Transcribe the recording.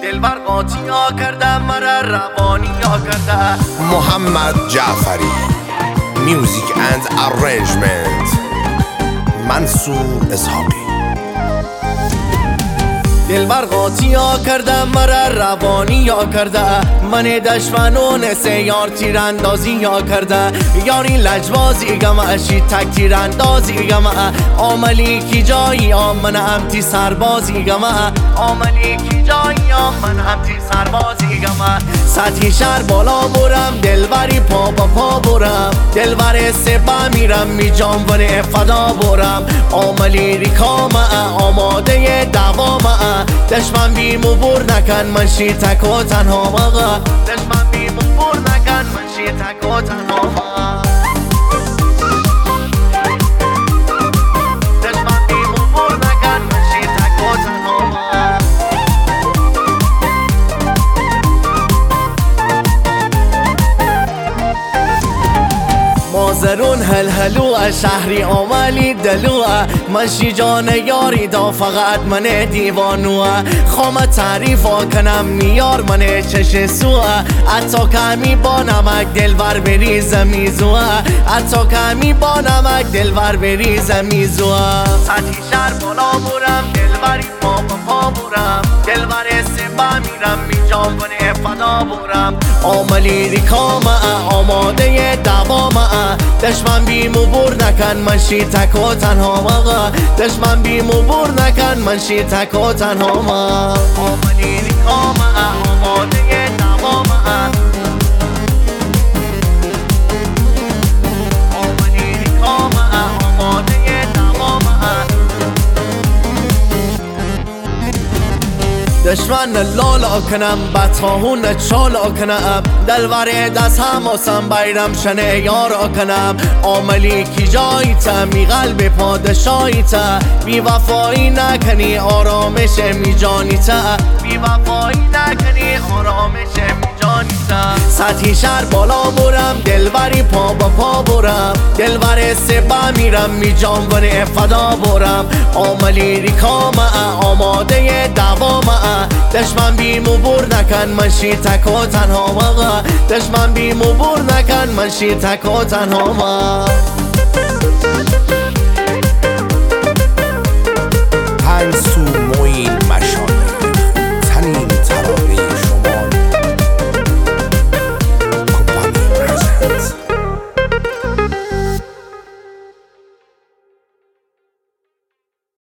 دلبر قاطی ها کرده مرا روانی ها کرده. محمد جعفری میوزیک اند ارنجمنت منصور اسحاقی. دلبر قاطی ها کرده مرا روانی ها کرده. من دشمنون سیار تیراندازی ها کرده. یاری لجبازی گمشی تک تیراندازی گمه. عملی کی جایی من هم تی سربازی گمه. عملی کی جایی من هم تی سربازی گمه. سطحی شهر بالا برم دلبری پا با پا برم. دلبر سبا میرم می جانور فدا برم. عملی ریکامه آماده دوامه. دشمن بیمو بور نکن من شی تک و تنها مغا. دشمن بیمو بور نکن من شی تک و تنها مغا. دشمن بیمو بور نکن من شی تک و تنها مغا. مازرون هلهلو شهری عملی دلو. من شی جان یاری دا فقط من دیوانو. خوام تعریف کنم میار من چش سو. حتی کمی با نمک دلبر بریز میزو. حتی کمی با نمک دلبر بریز میزو. سطحی شهر بالا برم دلبری پا پا برم. دلبر سبا میرم می جانور فدا برم. عملی ریکامه آماده دوامه. دشمن بیمو بور نکن من شی تک و تنها مغا. دشمن بیمو بور نکن من شی تک و تنها مغا. عملی ریکامه آماده دوامه. عملی ریکامه آماده دوامه. دشمن لالا کنم بطاهون چالا کنم. دلبر دست هماسم بیرم شنه یارا کنم. عملی کی جایی تا می قلب پادشاهی تا. بی وفایی نکنی آرامش می جانی تا. بی وفایی نکنی آرامش می جانی تا. سطحی شهر بالا برم دلبری پا با پا برم. دلبر سبا میرم می جانور فدا برم. عملی ریکامه آماده دوامه. دشمن بیمو بور نکن من شی تک و تنها مغا. دشمن بیمو بور نکن من شی تک و تنها مغا.